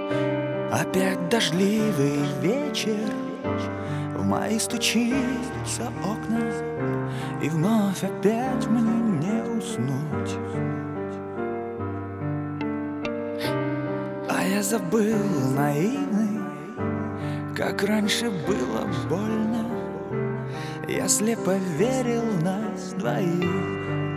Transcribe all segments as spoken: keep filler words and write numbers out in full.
Опять дождливый вечер, в мои стучится окна, и вновь опять мне не уснуть. А я забыл наивный, как раньше было больно. Я слепо верил в нас двоих.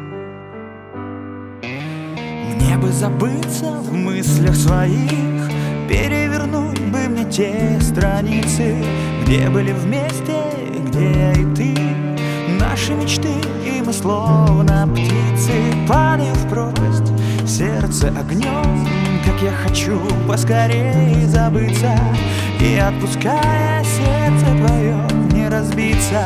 Мне бы забыться в мыслях своих, перевернуть бы мне те страницы, где были вместе, где я и ты, наши мечты, и мы словно птицы. Падаю в пропасть, сердце огнем, как я хочу поскорее забыться, и отпуская сердце твое не разбиться.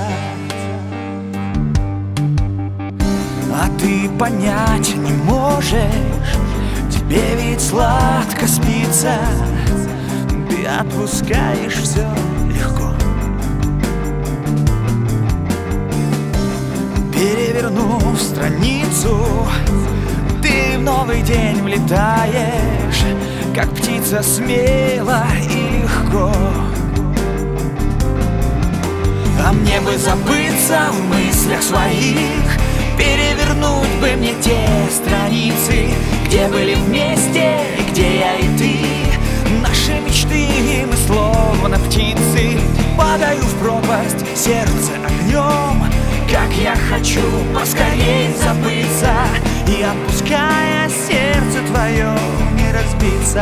А ты понять не можешь, тебе ведь сладко спится, ты отпускаешь все легко. Перевернув страницу, ты в новый день влетаешь, как птица смело и легко. А мне бы забыться в мыслях своих, перевернуть бы мне те страницы, где были вместе, и где я и ты, наши мечты, и мы словно птицы. Падаю в пропасть, сердце огнем, как я хочу поскорей забыться, и отпуская сердце твое не разбиться.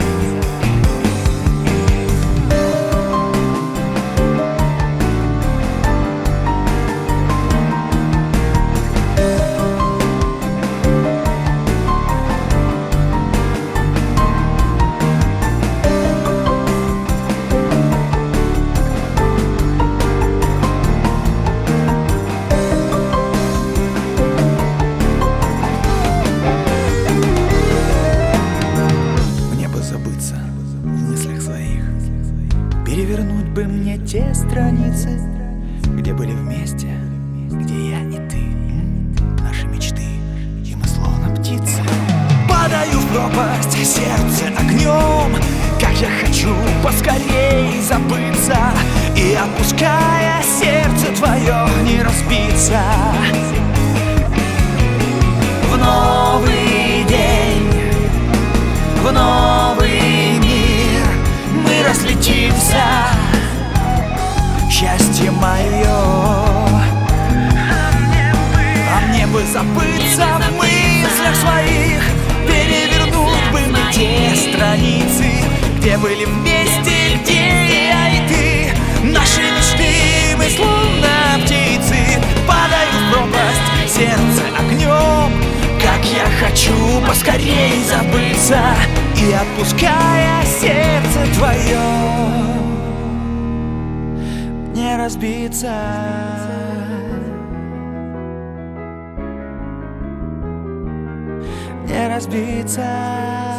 Перевернуть бы мне те страницы, где были вместе, где я и ты, наши мечты, и мы словно птицы. Падаю в пропасть, сердце огнем, как я хочу поскорей забыться, и отпуская сердце твое не разбиться. В новый день, в новый мир мы разлетимся, счастье мое. А мне бы забыться в мыслях своих, перевернуть бы мне те страницы, где были вместе, где я и ты, наши мечты, мы словно птицы. Падаю в пропасть, сердце огнем, как я хочу поскорей забыться, и отпуская сердце твое не разбиться. Не разбиться.